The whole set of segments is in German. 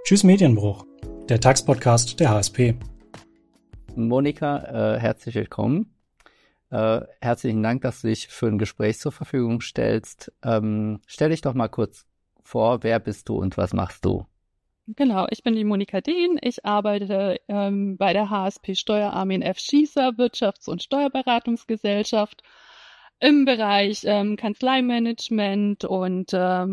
Tschüss Medienbruch, der Tax-Podcast der HSP. Monika, herzlich willkommen. Herzlichen Dank, dass du dich für ein Gespräch zur Verfügung stellst. Stell dich doch mal kurz vor, wer bist du und was machst du? Genau, ich bin die Monika Dehn. Ich arbeite bei der HSP Steuer Armin F. Schießer Wirtschafts- und Steuerberatungsgesellschaft im Bereich Kanzleimanagement und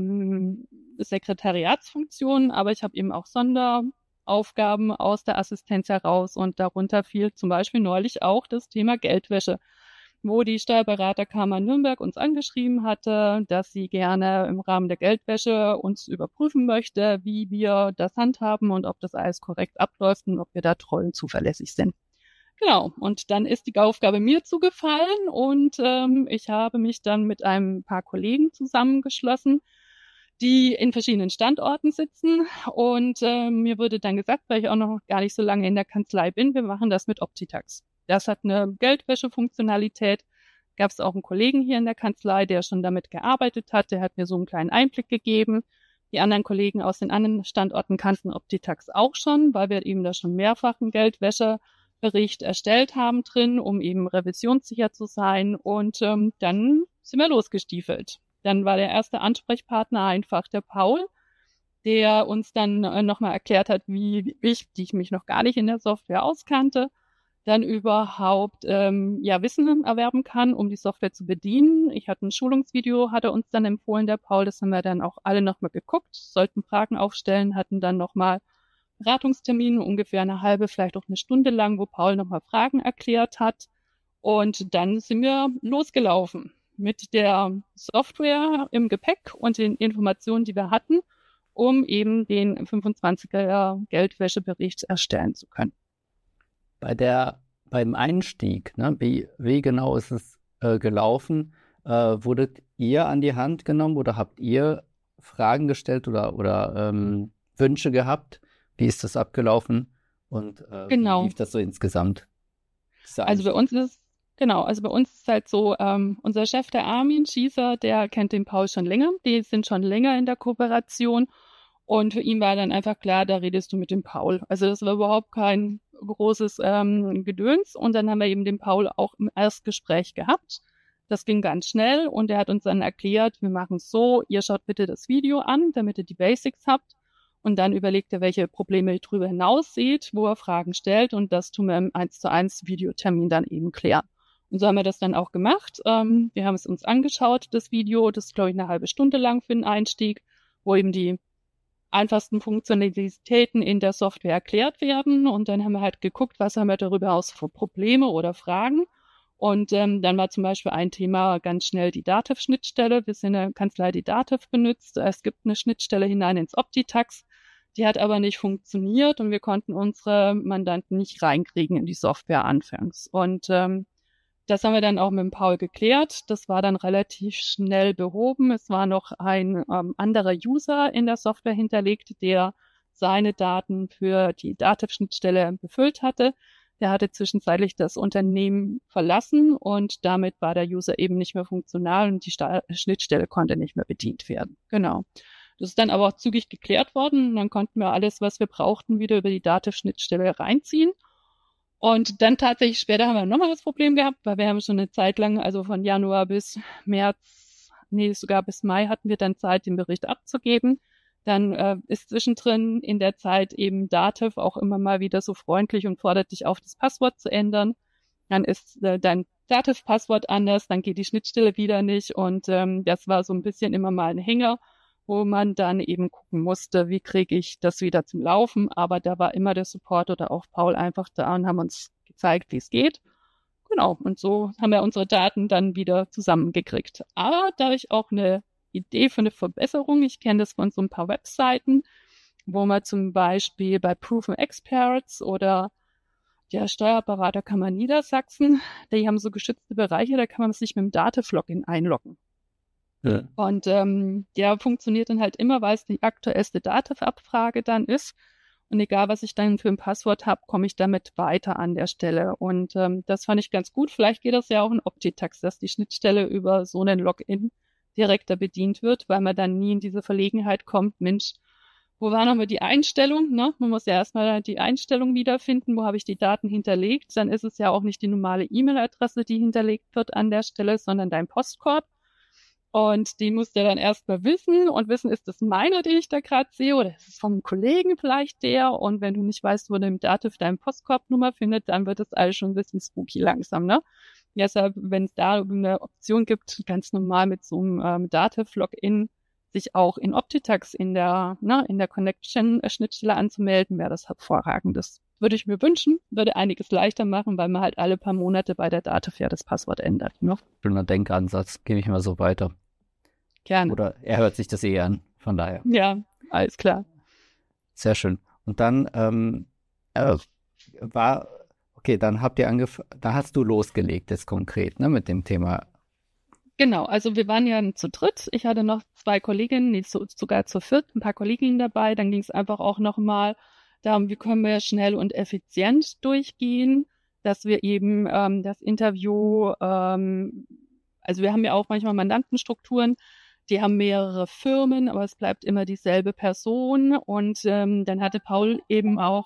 Sekretariatsfunktionen, aber ich habe eben auch Sonderaufgaben aus der Assistenz heraus und darunter fiel zum Beispiel neulich auch das Thema Geldwäsche, wo die Steuerberaterkammer Nürnberg uns angeschrieben hatte, dass sie gerne im Rahmen der Geldwäsche uns überprüfen möchte, wie wir das handhaben und ob das alles korrekt abläuft und ob wir da treu und zuverlässig sind. Genau, und dann ist die Aufgabe mir zugefallen und ich habe mich dann mit ein paar Kollegen zusammengeschlossen, die in verschiedenen Standorten sitzen und mir wurde dann gesagt, weil ich auch noch gar nicht so lange in der Kanzlei bin, wir machen das mit Optitax. Das hat eine Geldwäsche-Funktionalität. Gab es auch einen Kollegen hier in der Kanzlei, der schon damit gearbeitet hat. Der hat mir so einen kleinen Einblick gegeben. Die anderen Kollegen aus den anderen Standorten kannten Optitax auch schon, weil wir eben da schon mehrfach einen Geldwäschebericht erstellt haben drin, um eben revisionssicher zu sein. Und dann sind wir losgestiefelt. Dann war der erste Ansprechpartner einfach der Paul, der uns dann nochmal erklärt hat, wie ich mich noch gar nicht in der Software auskannte, dann überhaupt Wissen erwerben kann, um die Software zu bedienen. Ich hatte ein Schulungsvideo, hat er uns dann empfohlen, der Paul, das haben wir dann auch alle nochmal geguckt, sollten Fragen aufstellen, hatten dann nochmal Beratungstermine, ungefähr eine halbe, vielleicht auch eine Stunde lang, wo Paul nochmal Fragen erklärt hat. Und dann sind wir losgelaufen mit der Software im Gepäck und den Informationen, die wir hatten, um eben den 25er Geldwäschebericht erstellen zu können. Beim Einstieg, ne, wie genau ist es gelaufen? Wurdet ihr an die Hand genommen oder habt ihr Fragen gestellt oder Wünsche gehabt? Wie ist das abgelaufen und Genau. Wie lief das so insgesamt? Also bei uns ist halt so, unser Chef, der Armin Schießer, der kennt den Paul schon länger. Die sind schon länger in der Kooperation. Und für ihn war dann einfach klar, da redest du mit dem Paul. Also das war überhaupt kein großes Gedöns. Und dann haben wir eben den Paul auch im Erstgespräch gehabt. Das ging ganz schnell und er hat uns dann erklärt, wir machen es so, ihr schaut bitte das Video an, damit ihr die Basics habt. Und dann überlegt er, welche Probleme ihr darüber hinaus seht, wo er Fragen stellt. Und das tun wir im 1:1 Videotermin dann eben klären. Und so haben wir das dann auch gemacht. Wir haben es uns angeschaut, das Video. Das ist, glaube ich, eine halbe Stunde lang für den Einstieg, wo eben die einfachsten Funktionalitäten in der Software erklärt werden. Und dann haben wir halt geguckt, was haben wir darüber aus für Probleme oder Fragen. Und dann war zum Beispiel ein Thema ganz schnell die Dativ-Schnittstelle. Wir sind in der Kanzlei, die Dativ benutzt. Es gibt eine Schnittstelle hinein ins Optitax. Die hat aber nicht funktioniert und wir konnten unsere Mandanten nicht reinkriegen in die Software anfangs. Und das haben wir dann auch mit dem Paul geklärt. Das war dann relativ schnell behoben. Es war noch ein anderer User in der Software hinterlegt, der seine Daten für die Dativ-Schnittstelle befüllt hatte. Der hatte zwischenzeitlich das Unternehmen verlassen und damit war der User eben nicht mehr funktional und die Schnittstelle konnte nicht mehr bedient werden. Genau. Das ist dann aber auch zügig geklärt worden und dann konnten wir alles, was wir brauchten, wieder über die Dativ-Schnittstelle reinziehen. Und dann tatsächlich später haben wir nochmal das Problem gehabt, weil wir haben schon eine Zeit lang, also von Januar bis sogar bis Mai hatten wir dann Zeit, den Bericht abzugeben. Dann ist zwischendrin in der Zeit eben Dativ auch immer mal wieder so freundlich und fordert dich auf, das Passwort zu ändern. Dann ist dein Dativ-Passwort anders, dann geht die Schnittstelle wieder nicht und das war so ein bisschen immer mal ein Hänger, wo man dann eben gucken musste, wie kriege ich das wieder zum Laufen. Aber da war immer der Support oder auch Paul einfach da und haben uns gezeigt, wie es geht. Genau, und so haben wir unsere Daten dann wieder zusammengekriegt. Aber da habe ich auch eine Idee für eine Verbesserung. Ich kenne das von so ein paar Webseiten, wo man zum Beispiel bei Proven Experts oder der Steuerberaterkammer Niedersachsen, die haben so geschützte Bereiche, da kann man sich mit dem Dativ-Login einloggen. Ja. Und der funktioniert dann halt immer, weil es die aktuellste Dativ-Abfrage dann ist. Und egal, was ich dann für ein Passwort habe, komme ich damit weiter an der Stelle. Und das fand ich ganz gut. Vielleicht geht das ja auch in Optitax, dass die Schnittstelle über so einen Login direkter bedient wird, weil man dann nie in diese Verlegenheit kommt, Mensch, wo war nochmal die Einstellung, ne? Man muss ja erstmal die Einstellung wiederfinden, wo habe ich die Daten hinterlegt. Dann ist es ja auch nicht die normale E-Mail-Adresse, die hinterlegt wird an der Stelle, sondern dein Postkorb. Und die musst du dann erstmal wissen, ist das meiner, den ich da gerade sehe, oder ist es vom Kollegen vielleicht der? Und wenn du nicht weißt, wo du im Dativ deine Postkorbnummer findet, dann wird das alles schon ein bisschen spooky langsam, ne? Deshalb, wenn es da eine Option gibt, ganz normal mit so einem Dativ-Login sich auch in Optitax in der Connection-Schnittstelle anzumelden, wäre das hervorragend. Das würde ich mir wünschen, würde einiges leichter machen, weil man halt alle paar Monate bei der Dativ ja das Passwort ändert. Ne? Schöner Denkansatz, gebe ich mal so weiter. Gerne. Oder er hört sich das an, von daher. Ja, alles klar. Sehr schön. Und dann dann habt ihr da hast du losgelegt jetzt konkret, ne, mit dem Thema. Genau, also wir waren ja zu dritt. Ich hatte noch 2 Kolleginnen, sogar zu viert, ein paar Kolleginnen dabei. Dann ging es einfach auch nochmal darum, wie können wir schnell und effizient durchgehen, dass wir eben das Interview, also wir haben ja auch manchmal Mandantenstrukturen, die haben mehrere Firmen, aber es bleibt immer dieselbe Person. Und dann hatte Paul eben auch,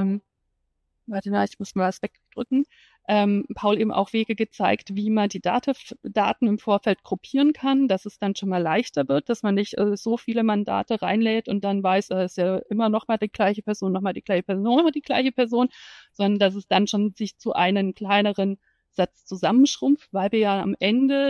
ich muss mal was wegdrücken, Paul eben auch Wege gezeigt, wie man die Daten im Vorfeld gruppieren kann, dass es dann schon mal leichter wird, dass man nicht so viele Mandate reinlädt und dann weiß, es ist ja immer noch mal die gleiche Person, noch mal die gleiche Person, noch mal die gleiche Person, sondern dass es dann schon sich zu einem kleineren Satz zusammenschrumpft, weil wir ja am Ende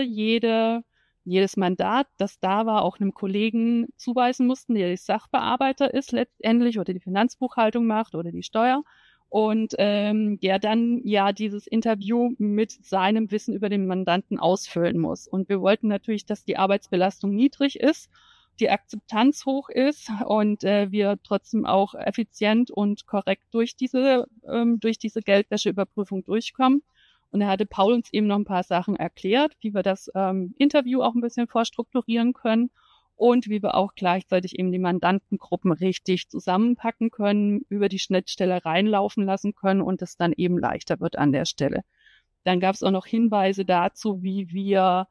jedes Mandat, das da war, auch einem Kollegen zuweisen mussten, der die Sachbearbeiter ist letztendlich oder die Finanzbuchhaltung macht oder die Steuer. Und der dann ja dieses Interview mit seinem Wissen über den Mandanten ausfüllen muss. Und wir wollten natürlich, dass die Arbeitsbelastung niedrig ist, die Akzeptanz hoch ist und wir trotzdem auch effizient und korrekt durch diese Geldwäscheüberprüfung durchkommen. Und da hatte Paul uns eben noch ein paar Sachen erklärt, wie wir das Interview auch ein bisschen vorstrukturieren können. Und wie wir auch gleichzeitig eben die Mandantengruppen richtig zusammenpacken können, über die Schnittstelle reinlaufen lassen können und es dann eben leichter wird an der Stelle. Dann gab es auch noch Hinweise dazu, wie wir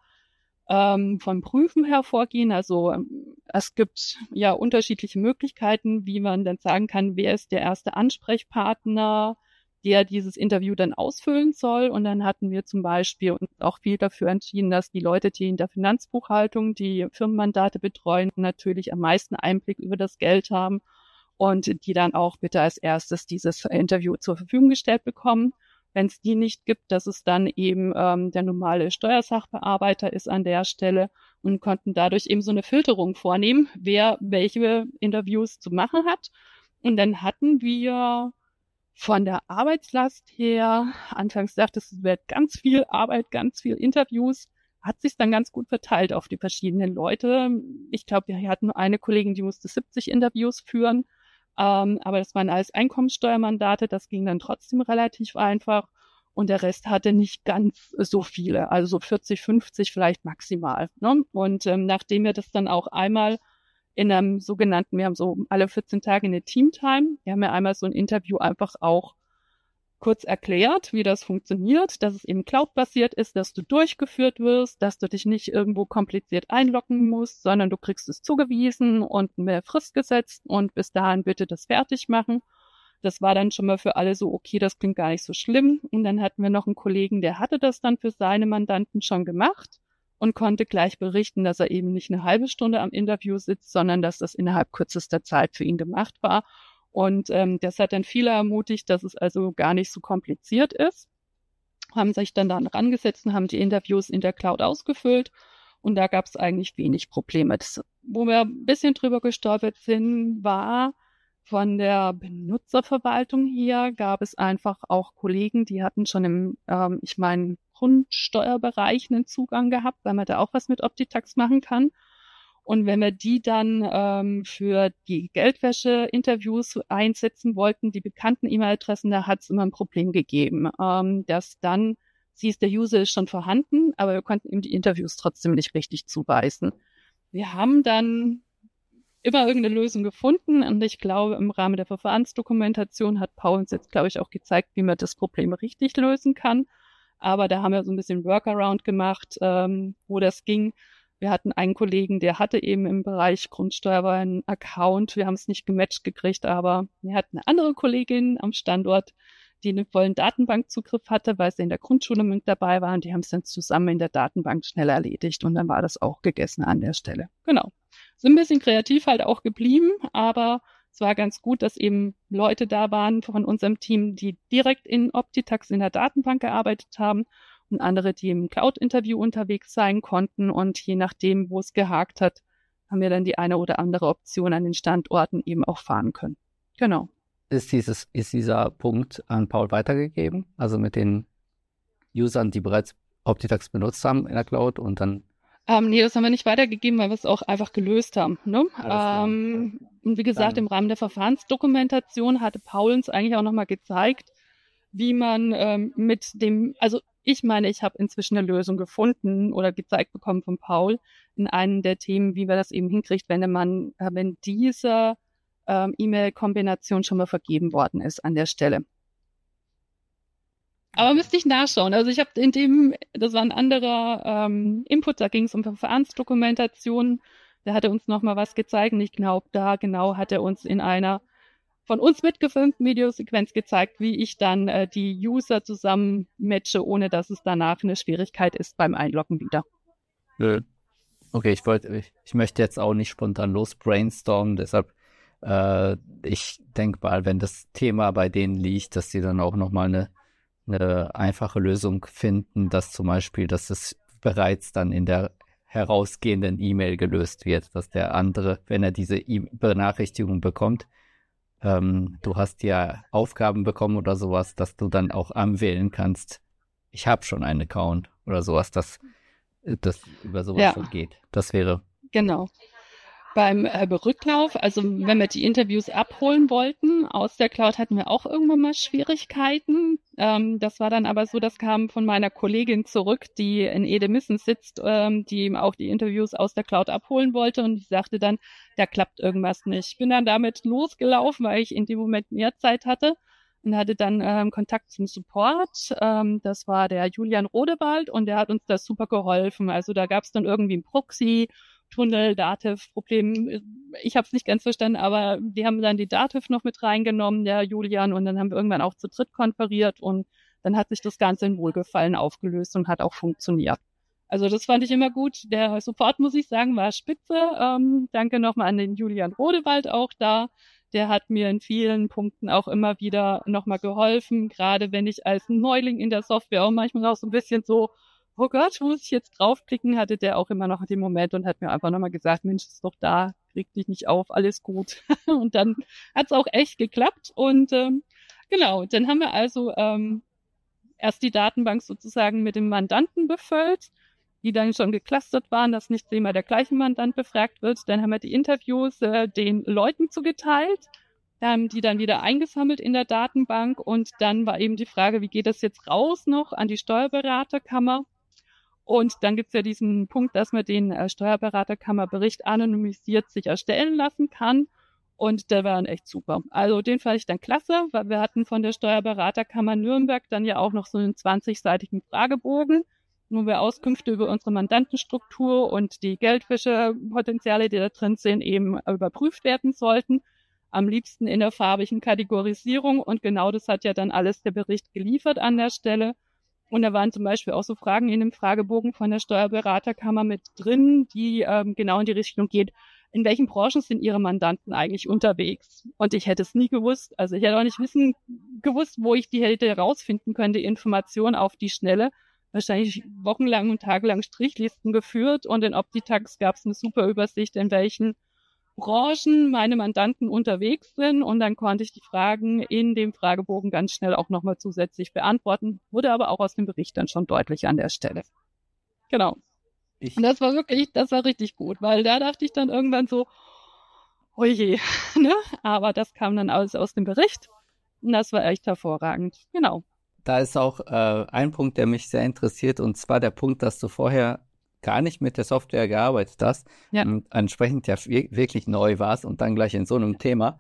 vom Prüfen her vorgehen. Also es gibt ja unterschiedliche Möglichkeiten, wie man dann sagen kann, wer ist der erste Ansprechpartner, der dieses Interview dann ausfüllen soll. Und dann hatten wir zum Beispiel uns auch viel dafür entschieden, dass die Leute, die in der Finanzbuchhaltung die Firmenmandate betreuen, natürlich am meisten Einblick über das Geld haben und die dann auch bitte als erstes dieses Interview zur Verfügung gestellt bekommen. Wenn es die nicht gibt, dass es dann eben der normale Steuersachbearbeiter ist an der Stelle und konnten dadurch eben so eine Filterung vornehmen, wer welche Interviews zu machen hat. Und dann hatten wir von der Arbeitslast her, anfangs dachte es wird ganz viel Arbeit, ganz viel Interviews, hat sich dann ganz gut verteilt auf die verschiedenen Leute. Ich glaube, wir hatten nur eine Kollegin, die musste 70 Interviews führen, aber das waren alles Einkommensteuermandate, das ging dann trotzdem relativ einfach und der Rest hatte nicht ganz so viele, also so 40, 50 vielleicht maximal. Ne? Und nachdem wir das dann auch einmal in einem sogenannten, wir haben so alle 14 Tage eine Teamtime. Wir haben ja einmal so ein Interview einfach auch kurz erklärt, wie das funktioniert, dass es eben cloud-basiert ist, dass du durchgeführt wirst, dass du dich nicht irgendwo kompliziert einloggen musst, sondern du kriegst es zugewiesen und eine Frist gesetzt und bis dahin bitte das fertig machen. Das war dann schon mal für alle so, okay, das klingt gar nicht so schlimm. Und dann hatten wir noch einen Kollegen, der hatte das dann für seine Mandanten schon gemacht und konnte gleich berichten, dass er eben nicht eine halbe Stunde am Interview sitzt, sondern dass das innerhalb kürzester Zeit für ihn gemacht war. Und das hat dann viele ermutigt, dass es also gar nicht so kompliziert ist. Haben sich dann rangesetzt und haben die Interviews in der Cloud ausgefüllt. Und da gab es eigentlich wenig Probleme. Das, wo wir ein bisschen drüber gestolpert sind, war von der Benutzerverwaltung her, gab es einfach auch Kollegen, die hatten schon im, Grundsteuerbereich einen Zugang gehabt, weil man da auch was mit Optitax machen kann. Und wenn wir die dann für die Geldwäsche-Interviews einsetzen wollten, die bekannten E-Mail-Adressen, da hat es immer ein Problem gegeben, dass dann siehst, der User ist schon vorhanden, aber wir konnten ihm die Interviews trotzdem nicht richtig zuweisen. Wir haben dann immer irgendeine Lösung gefunden und ich glaube, im Rahmen der Verfahrensdokumentation hat Paul uns jetzt, glaube ich, auch gezeigt, wie man das Problem richtig lösen kann. Aber da haben wir so ein bisschen Workaround gemacht, wo das ging. Wir hatten einen Kollegen, der hatte eben im Bereich Grundsteuer einen Account. Wir haben es nicht gematcht gekriegt, aber wir hatten eine andere Kollegin am Standort, die einen vollen Datenbankzugriff hatte, weil sie in der Grundschule mit dabei war. Und die haben es dann zusammen in der Datenbank schnell erledigt. Und dann war das auch gegessen an der Stelle. Genau. So ein bisschen kreativ halt auch geblieben, aber es war ganz gut, dass eben Leute da waren von unserem Team, die direkt in Optitax in der Datenbank gearbeitet haben und andere, die im Cloud-Interview unterwegs sein konnten. Und je nachdem, wo es gehakt hat, haben wir dann die eine oder andere Option an den Standorten eben auch fahren können. Genau. Ist dieser Punkt an Paul weitergegeben? Also mit den Usern, die bereits Optitax benutzt haben in der Cloud und dann... Nee, das haben wir nicht weitergegeben, weil wir es auch einfach gelöst haben. Ne? Und wie gesagt, im Rahmen der Verfahrensdokumentation hatte Paul uns eigentlich auch nochmal gezeigt, wie man mit dem, also ich meine, ich habe inzwischen eine Lösung gefunden oder gezeigt bekommen von Paul in einem der Themen, wie man das eben hinkriegt, wenn diese E-Mail-Kombination schon mal vergeben worden ist an der Stelle. Aber müsste ich nachschauen. Also ich habe das war ein anderer Input, da ging es um Verfahrensdokumentation. Da hat er uns nochmal was gezeigt und ich glaube, da genau hat er uns in einer von uns mitgefilmten Videosequenz gezeigt, wie ich dann die User zusammen matche, ohne dass es danach eine Schwierigkeit ist beim Einloggen wieder. Nö. Okay, ich möchte jetzt auch nicht spontan los brainstormen, deshalb ich denke mal, wenn das Thema bei denen liegt, dass sie dann auch nochmal eine einfache Lösung finden, dass zum Beispiel, dass es bereits dann in der herausgehenden E-Mail gelöst wird, dass der andere, wenn er diese Benachrichtigung bekommt, du hast ja Aufgaben bekommen oder sowas, dass du dann auch anwählen kannst, ich habe schon einen Account oder sowas, dass das über sowas schon geht. Das wäre... Genau. Beim Rücklauf, also wenn wir die Interviews abholen wollten aus der Cloud, hatten wir auch irgendwann mal Schwierigkeiten. Das war dann aber so, das kam von meiner Kollegin zurück, die in Edemissen sitzt, die eben auch die Interviews aus der Cloud abholen wollte und ich sagte dann, da klappt irgendwas nicht. Ich bin dann damit losgelaufen, weil ich in dem Moment mehr Zeit hatte und hatte dann Kontakt zum Support. Das war der Julian Rodewald und der hat uns da super geholfen. Also da gab es dann irgendwie einen Proxy, Tunnel, Dativ-Problem. Ich habe es nicht ganz verstanden, aber die haben dann die Dativ noch mit reingenommen, der Julian, und dann haben wir irgendwann auch zu dritt konferiert und dann hat sich das Ganze in Wohlgefallen aufgelöst und hat auch funktioniert. Also das fand ich immer gut. Der Support, muss ich sagen, war spitze. Danke nochmal an den Julian Rodewald auch da. Der hat mir in vielen Punkten auch immer wieder nochmal geholfen, gerade wenn ich als Neuling in der Software auch manchmal auch so ein bisschen so, oh Gott, muss ich jetzt draufklicken, hatte der auch immer noch den Moment und hat mir einfach nochmal gesagt, Mensch, ist doch da, reg dich nicht auf, alles gut. Und dann hat's auch echt geklappt und genau, dann haben wir also erst die Datenbank sozusagen mit dem Mandanten befüllt, die dann schon geclustert waren, dass nicht immer der gleiche Mandant befragt wird. Dann haben wir die Interviews den Leuten zugeteilt, haben die dann wieder eingesammelt in der Datenbank und dann war eben die Frage, wie geht das jetzt raus noch an die Steuerberaterkammer? Und dann gibt's ja diesen Punkt, dass man den Steuerberaterkammerbericht anonymisiert sich erstellen lassen kann. Und der war dann echt super. Also den fand ich dann klasse, weil wir hatten von der Steuerberaterkammer Nürnberg dann ja auch noch so einen 20-seitigen Fragebogen, wo wir Auskünfte über unsere Mandantenstruktur und die Geldwäschepotenziale, die da drin sind, eben überprüft werden sollten. Am liebsten in der farbigen Kategorisierung. Und genau das hat ja dann alles der Bericht geliefert an der Stelle. Und da waren zum Beispiel auch so Fragen in dem Fragebogen von der Steuerberaterkammer mit drin, die genau in die Richtung geht, in welchen Branchen sind Ihre Mandanten eigentlich unterwegs? Und ich hätte es nie gewusst. Also ich hätte auch nicht gewusst, wo ich die hätte herausfinden können, die Information auf die Schnelle. Wahrscheinlich wochenlang und tagelang Strichlisten geführt und in Optitax gab es eine super Übersicht, in welchen Branchen meine Mandanten unterwegs sind und dann konnte ich die Fragen in dem Fragebogen ganz schnell auch nochmal zusätzlich beantworten, wurde aber auch aus dem Bericht dann schon deutlich an der Stelle. Genau. Und das war richtig gut, weil da dachte ich dann irgendwann so, oh je, ne? Aber das kam dann alles aus dem Bericht und das war echt hervorragend. Genau. Da ist auch ein Punkt, der mich sehr interessiert, und zwar der Punkt, dass du vorher gar nicht mit der Software gearbeitet hast und entsprechend ja wirklich neu warst und dann gleich in so einem Thema.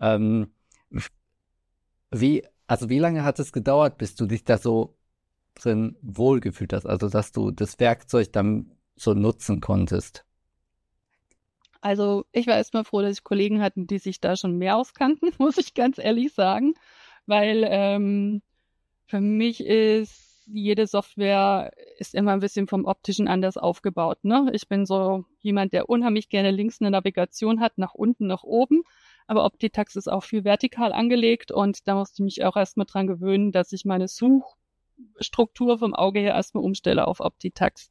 Wie lange hat es gedauert, bis du dich da so drin wohlgefühlt hast? Also, dass du das Werkzeug dann so nutzen konntest? Also ich war erstmal froh, dass ich Kollegen hatten, die sich da schon mehr auskannten, muss ich ganz ehrlich sagen, weil für mich ist jede Software ist immer ein bisschen vom Optischen anders aufgebaut, ne? Ich bin so jemand, der unheimlich gerne links eine Navigation hat, nach unten, nach oben. Aber Optitax ist auch viel vertikal angelegt und da musste ich mich auch erstmal dran gewöhnen, dass ich meine Suchstruktur vom Auge her erstmal umstelle auf Optitax.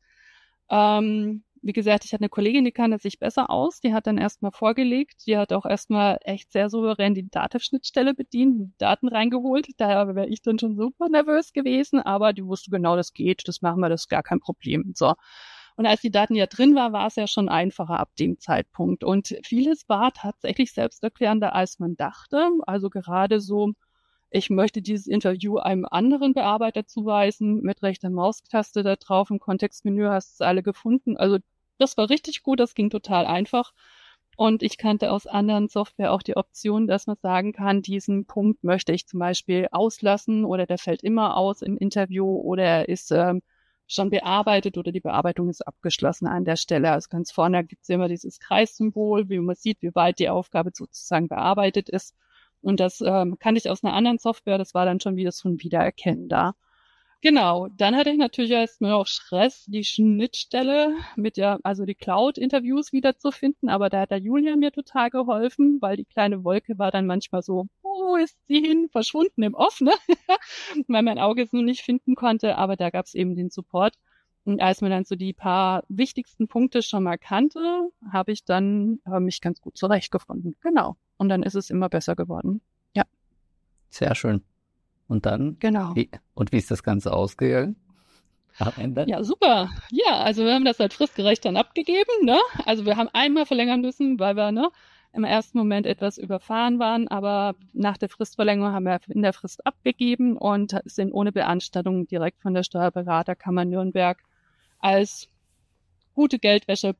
Wie gesagt, ich hatte eine Kollegin, die kannte sich besser aus. Die hat dann erstmal vorgelegt. Die hat auch erstmal echt sehr souverän die Datenschnittstelle bedient, Daten reingeholt. Da wäre ich dann schon super nervös gewesen, aber die wusste genau, das geht, das machen wir, das ist gar kein Problem. So. Und als die Daten ja drin war es ja schon einfacher ab dem Zeitpunkt. Und vieles war tatsächlich selbsterklärender, als man dachte. Also gerade so, ich möchte dieses Interview einem anderen Bearbeiter zuweisen, mit rechter Maustaste da drauf, im Kontextmenü hast du es alle gefunden. Also das war richtig gut, das ging total einfach. Und ich kannte aus anderen Software auch die Option, dass man sagen kann, diesen Punkt möchte ich zum Beispiel auslassen oder der fällt immer aus im Interview oder er ist schon bearbeitet oder die Bearbeitung ist abgeschlossen an der Stelle. Also ganz vorne gibt es immer dieses Kreissymbol, wie man sieht, wie weit die Aufgabe sozusagen bearbeitet ist. Und das kannte ich aus einer anderen Software, das war dann schon wieder so ein Wiedererkennen da. Genau, dann hatte ich natürlich erstmal auch Stress, die Schnittstelle mit also die Cloud-Interviews wiederzufinden, aber da hat der Julian mir total geholfen, weil die kleine Wolke war dann manchmal so, wo ist sie hin, verschwunden im Off, ne? Weil mein Auge es nur nicht finden konnte, aber da gab es eben den Support. Und als man dann so die paar wichtigsten Punkte schon mal kannte, habe ich dann mich ganz gut zurechtgefunden. Genau. Und dann ist es immer besser geworden. Ja. Sehr schön. Und dann? Genau. Wie ist das Ganze ausgegangen? Am Ende? Ja, super. Ja, also wir haben das halt fristgerecht dann abgegeben, ne? Also wir haben einmal verlängern müssen, weil wir, ne, im ersten Moment etwas überfahren waren, aber nach der Fristverlängerung haben wir in der Frist abgegeben und sind ohne Beanstandung direkt von der Steuerberaterkammer Nürnberg als gute Geldwäsche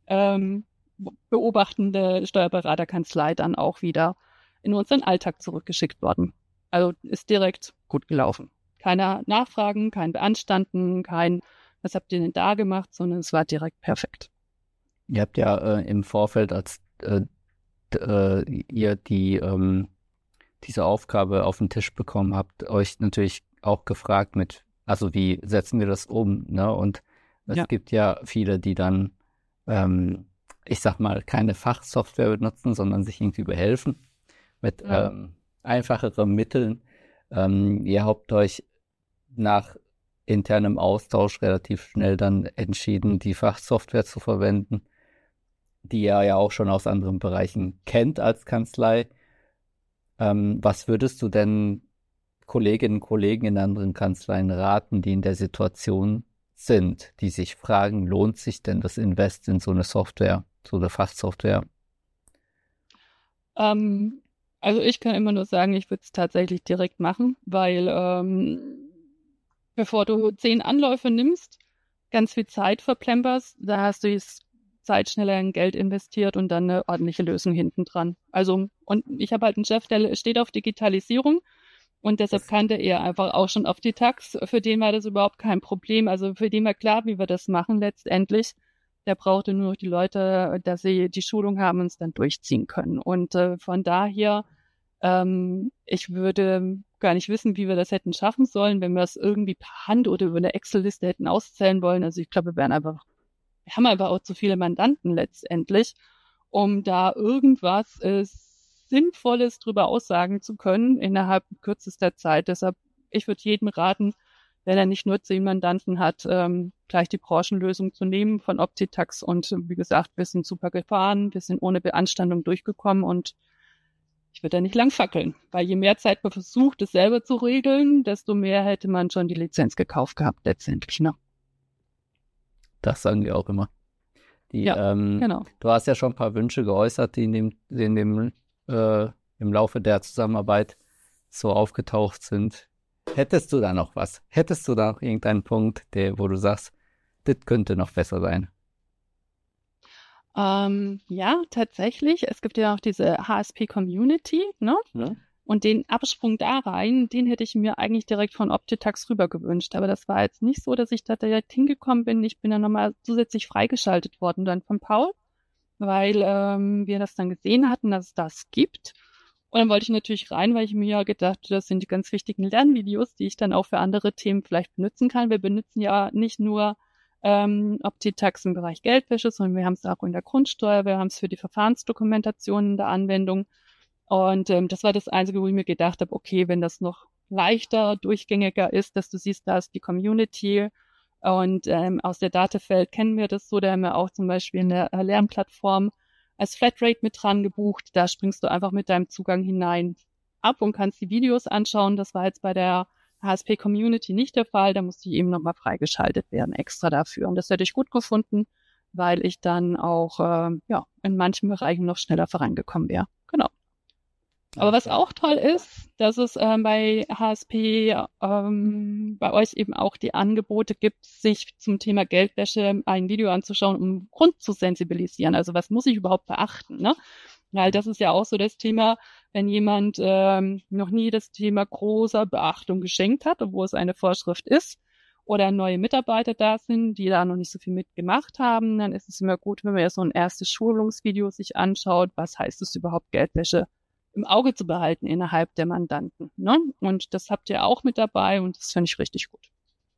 beobachtende Steuerberaterkanzlei dann auch wieder in unseren Alltag zurückgeschickt worden. Also ist direkt gut gelaufen. Keine Nachfragen, kein Beanstanden, kein, was habt ihr denn da gemacht, sondern es war direkt perfekt. Ihr habt ja im Vorfeld, als ihr diese Aufgabe auf den Tisch bekommen habt, euch natürlich auch gefragt also wie setzen wir das um, ne? Und es gibt ja viele, die dann, ich sag mal, keine Fachsoftware benutzen, sondern sich irgendwie behelfen mit einfacheren Mitteln. Ihr habt euch nach internem Austausch relativ schnell dann entschieden, die Fachsoftware zu verwenden, die ihr ja auch schon aus anderen Bereichen kennt als Kanzlei. Was würdest du denn Kolleginnen und Kollegen in anderen Kanzleien raten, die in der Situation sind, die sich fragen, lohnt sich denn das Invest in so eine Software, so eine Fachsoftware? Also ich kann immer nur sagen, ich würde es tatsächlich direkt machen, weil bevor du 10 Anläufe nimmst, ganz viel Zeit verplemperst, da hast du die Zeit schneller in Geld investiert und dann eine ordentliche Lösung hinten dran. Also, und ich habe halt einen Chef, der steht auf Digitalisierung und deshalb kannte er einfach auch schon Optitax. Für den war das überhaupt kein Problem. Also für den war klar, wie wir das machen letztendlich. Der brauchte nur noch die Leute, dass sie die Schulung haben und es dann durchziehen können. Und von daher, ich würde gar nicht wissen, wie wir das hätten schaffen sollen, wenn wir es irgendwie per Hand oder über eine Excel-Liste hätten auszählen wollen. Also ich glaube, wir haben einfach auch zu viele Mandanten letztendlich, um da irgendwas Sinnvolles drüber aussagen zu können innerhalb kürzester Zeit. Deshalb, ich würde jedem raten, wenn er nicht nur 10 Mandanten hat, gleich die Branchenlösung zu nehmen von Optitax. Und wie gesagt, wir sind super gefahren, wir sind ohne Beanstandung durchgekommen und ich würde da nicht lang fackeln, weil je mehr Zeit man versucht, es selber zu regeln, desto mehr hätte man schon die Lizenz gekauft gehabt letztendlich, ne? Das sagen wir auch immer. Genau. Du hast ja schon ein paar Wünsche geäußert, die im Laufe der Zusammenarbeit so aufgetaucht sind. Hättest du da noch was? Hättest du da noch irgendeinen Punkt, wo du sagst, das könnte noch besser sein? Ja, tatsächlich. Es gibt ja auch diese HSP-Community, ne? Ja. Und den Absprung da rein, den hätte ich mir eigentlich direkt von Optitax rüber gewünscht. Aber das war jetzt nicht so, dass ich da direkt hingekommen bin. Ich bin dann nochmal zusätzlich freigeschaltet worden dann von Paul, weil wir das dann gesehen hatten, dass es das gibt. Und dann wollte ich natürlich rein, weil ich mir ja gedacht, das sind die ganz wichtigen Lernvideos, die ich dann auch für andere Themen vielleicht benutzen kann. Wir benutzen ja nicht nur Optitax im Bereich Geldwäsche, sondern wir haben es auch in der Grundsteuer, wir haben es für die Verfahrensdokumentation in der Anwendung. Und das war das Einzige, wo ich mir gedacht habe, okay, wenn das noch leichter, durchgängiger ist, dass du siehst, da ist die Community und aus der Datefeld kennen wir das so, da haben wir auch zum Beispiel in der Lernplattform als Flatrate mit dran gebucht. Da springst du einfach mit deinem Zugang hinein ab und kannst die Videos anschauen. Das war jetzt bei der HSP Community nicht der Fall. Da musste ich eben nochmal freigeschaltet werden, extra dafür. Und das hätte ich gut gefunden, weil ich dann auch in manchen Bereichen noch schneller vorangekommen wäre. Genau. Aber was auch toll ist, dass es bei HSP bei euch eben auch die Angebote gibt, sich zum Thema Geldwäsche ein Video anzuschauen, um Grund zu sensibilisieren. Also was muss ich überhaupt beachten, ne? Weil das ist ja auch so das Thema, wenn jemand noch nie das Thema großer Beachtung geschenkt hat, obwohl es eine Vorschrift ist, oder neue Mitarbeiter da sind, die da noch nicht so viel mitgemacht haben, dann ist es immer gut, wenn man ja so ein erstes Schulungsvideo sich anschaut, was heißt es überhaupt, Geldwäsche im Auge zu behalten innerhalb der Mandanten, ne? Und das habt ihr auch mit dabei und das finde ich richtig gut.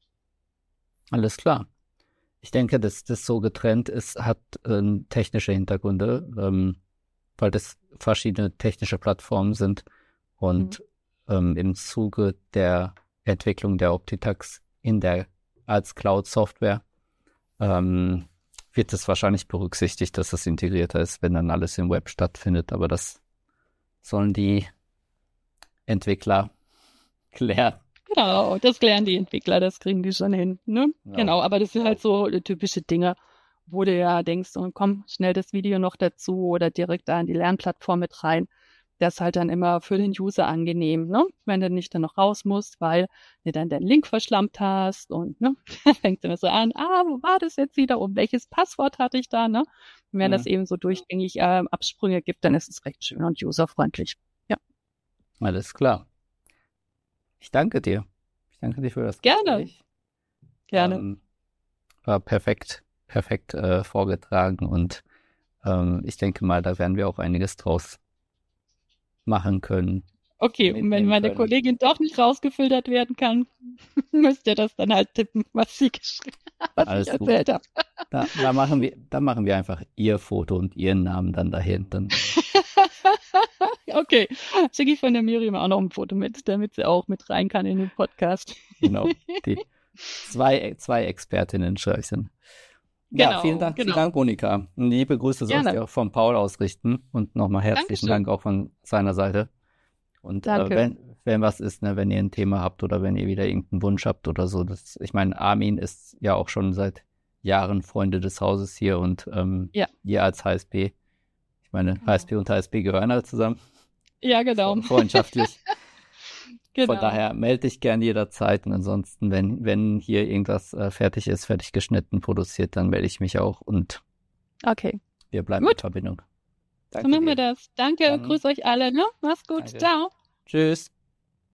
Alles klar. Ich denke, dass das so getrennt ist, hat technische Hintergründe, weil das verschiedene technische Plattformen sind und im Zuge der Entwicklung der Optitax als Cloud-Software wird es wahrscheinlich berücksichtigt, dass das integrierter ist, wenn dann alles im Web stattfindet, aber das sollen die Entwickler klären. Genau, das klären die Entwickler, das kriegen die schon hin, ne? Ja. Genau, aber das sind halt so typische Dinge, wo du ja denkst, oh, komm, schnell das Video noch dazu oder direkt da in die Lernplattform mit rein. Das ist halt dann immer für den User angenehm, ne? Wenn du nicht dann noch raus musst, weil du dann den Link verschlammt hast und ne, fängt immer so an, wo war das jetzt wieder und welches Passwort hatte ich da, ne? Und wenn das eben so durchgängig Absprünge gibt, dann ist es recht schön und userfreundlich. Ja. Alles klar. Ich danke dir. Ich danke dir für das Gespräch. Gerne. War perfekt vorgetragen und ich denke mal, da werden wir auch einiges draus machen können. Okay, und wenn meine Kollegin doch nicht rausgefiltert werden kann, müsst ihr das dann halt tippen, was sie geschrieben hat, was Alles ich erzählt habe. Da machen wir einfach ihr Foto und ihren Namen dann dahin. Dann Okay, schicke ich von der Miriam auch noch ein Foto mit, damit sie auch mit rein kann in den Podcast. Genau, die zwei Expertinnen schreiben. Ja, vielen Dank, Monika. Liebe Grüße sollst du auch von Paul ausrichten und nochmal herzlichen Dank auch von seiner Seite. Und wenn was ist, ne, wenn ihr ein Thema habt oder wenn ihr wieder irgendeinen Wunsch habt oder so, ich meine, Armin ist ja auch schon seit Jahren Freunde des Hauses hier und ihr als HSP, ich meine, HSP und HSP gehören halt zusammen. Ja, genau. Freundschaftlich. Genau. Von daher melde dich gern jederzeit und ansonsten, wenn hier irgendwas fertig geschnitten, produziert, dann melde ich mich auch und wir bleiben in Verbindung. Danke so machen wir das. Danke, grüß euch alle, ne? Mach's gut, ciao. Tschüss.